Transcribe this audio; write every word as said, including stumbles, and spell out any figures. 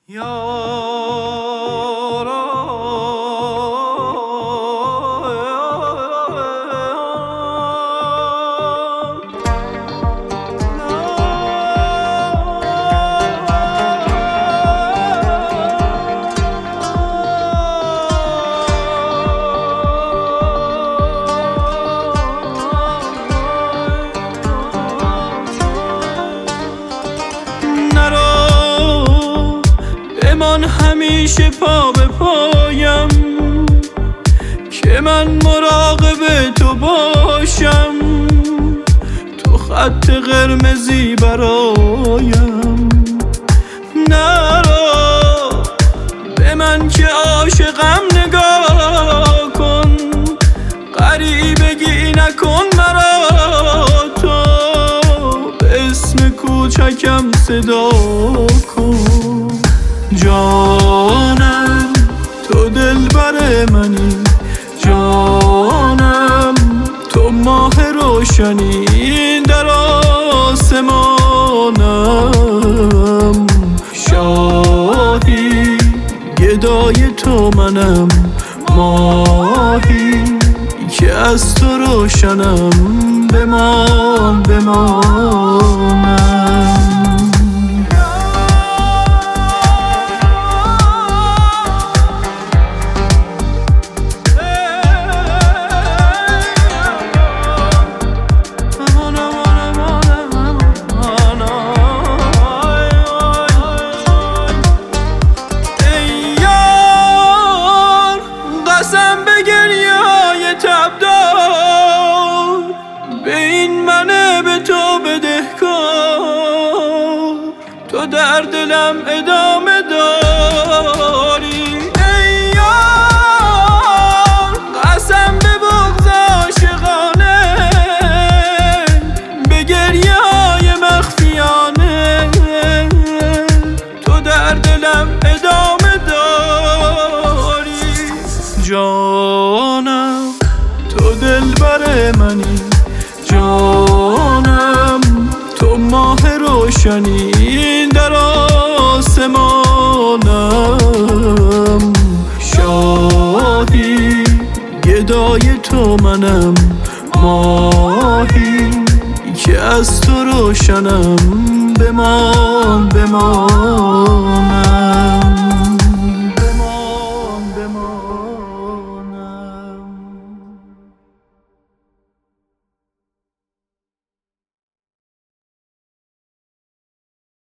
من همیشه پا به پایم که من مراقب تو باشم، تو خط قرمزی برایم. نرو به من که عاشقم نگاه کن، غریبگی نکن مرا، تو به اسم کوچکم صدا کن. جانم تو دلبر منی، جانم تو ماه روشنی در آسمانم. شاهی گدای تو منم، ماهی که از تو روشنم. بمان بمانم. به این منه به تو بدهکار، تو در دلم ادامه داری. ای یار قسم به بغض عاشقانه، به گریه های مخفیانه، تو در دلم ادامه داری. جانم تو دلبر منی، جانم تو ماه روشنی در آسمانم. شاهی گدای تو منم، ماهی که از تو روشنم. بمان بمان.